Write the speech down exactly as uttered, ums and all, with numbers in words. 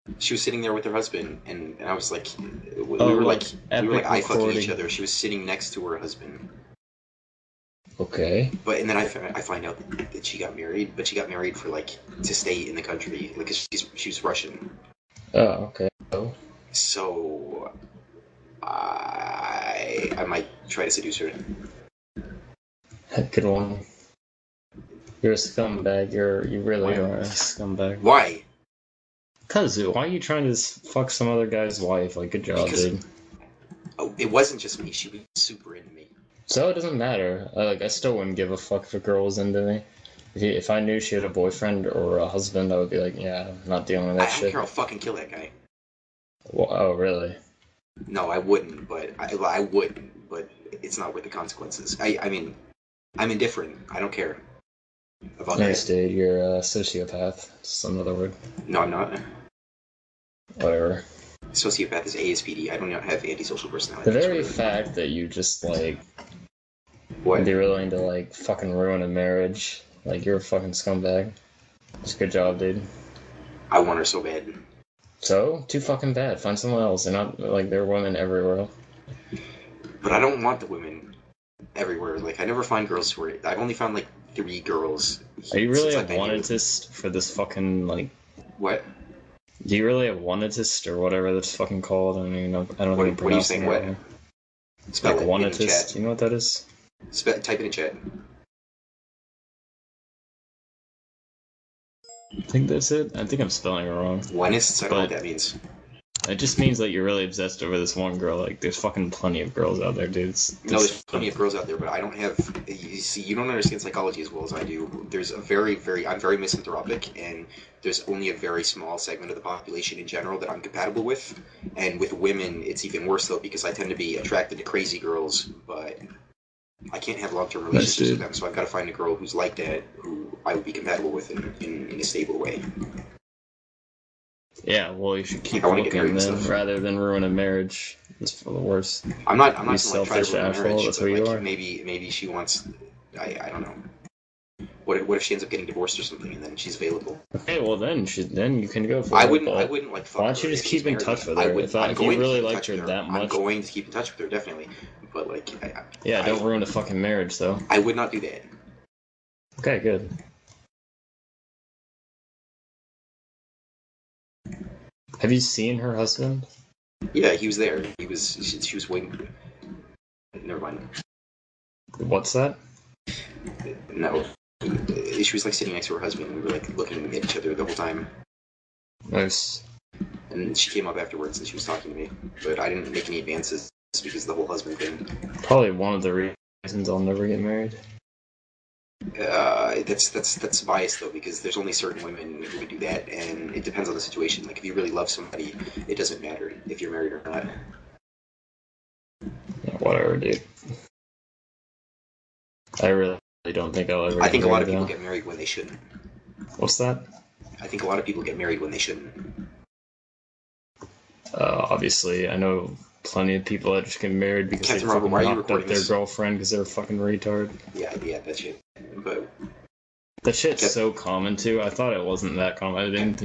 She was sitting there with her husband, and, and I was like, we Oh, were like like, we were like epic eye fucking each recording. other. She was sitting next to her husband. Okay. But and then I, I find out that she got married, but she got married for like to stay in the country, like 'cause she's she's Russian. Oh, okay. Oh. So I I might try to seduce her. Good one. You're a scumbag. You're you really Why? are a scumbag. Why? Cause why are you trying to fuck some other guy's wife? Like, good job, Because dude. oh, it wasn't just me. She was super into me. So it doesn't matter. I, like, I still wouldn't give a fuck if a girl was into me. If, he, if I knew she had a boyfriend or a husband, I would be like, yeah, I'm not dealing with I, that I don't shit. care. I'll fucking kill that guy. Well, oh, really? No, I wouldn't. But I, I wouldn't. But it's not worth the consequences. I I mean, I'm indifferent. I don't care about Nice, that. dude. You're a sociopath. Just another word. No, I'm not. Whatever. Sociopath is A S P D. I don't have antisocial personality The very disorder. fact that you just, like, What? be willing to, like, fucking ruin a marriage, like, you're a fucking scumbag. Just good job, dude. I want her so bad. So, too fucking bad. Find someone else. They're not, like, there are women everywhere. But I don't want the women everywhere. Like, I never find girls who are. I've only found, like, three girls. Are you really since a I've been here. wanetist for this fucking, like... What? Do you really a wanetist or whatever that's fucking called? I don't even know. I don't What, think I'm what are you pronouncing saying? it What? right. Spell Like, it in wanetist? chat. You know what that is? Spe- type it in chat. I think that's it. I think I'm spelling it wrong. Wenists? I don't know what But- that means. It just means that you're really obsessed over this one girl. Like, there's fucking plenty of girls out there, dude. It's, No, it's there's plenty of girls out there, but I don't have. You see, you don't understand psychology as well as I do. There's a very, very. I'm very misanthropic, and there's only a very small segment of the population in general that I'm compatible with. And with women, it's even worse though because I tend to be attracted to crazy girls, but I can't have long-term relationships dude. with them. So I've got to find a girl who's like that, who I would be compatible with in, in, in a stable way. Yeah, well, you should keep I wanna get married looking and then, stuff. rather than ruin a marriage. It's for the worst. I'm not. I'm You not gonna like try to selfish ruin a asshole, marriage, that's but who you like are. maybe maybe she wants. I I don't know. What if, what if she ends up getting divorced or something, and then she's available? Okay, well then, she, then you can go for I it. wouldn't. but I wouldn't like. Fuck Why don't her you just if she's keep in married. touch with I her? would. If, I, I'm if you going really to keep in liked touch her with her. that I'm much, going to keep in touch with her definitely. But like, I, I, yeah, don't I, ruin a fucking marriage, though. I would not do that. Okay, good. Have you seen her husband? Yeah, he was there. He was. She, she was waiting. Never mind. What's that? No. She was like sitting next to her husband. And we were like looking at each other the whole time. Nice. And she came up afterwards and she was talking to me, but I didn't make any advances because of the whole husband thing. Probably one of the reasons I'll never get married. Uh, that's that's that's biased though, because there's only certain women who would do that, and it depends on the situation. Like if you really love somebody, it doesn't matter if you're married or not. Yeah, whatever, dude. I really don't think I'll ever. I get think a lot of married, people though. get married when they shouldn't. What's that? I think a lot of people get married when they shouldn't. Uh, obviously, I know plenty of people that just get married because Captain they Robert, fucking why are you knocked up recording their this? girlfriend because they're a fucking retard. Yeah, yeah, that shit. But That shit's Cap- so common too. I thought it wasn't that common. I didn't think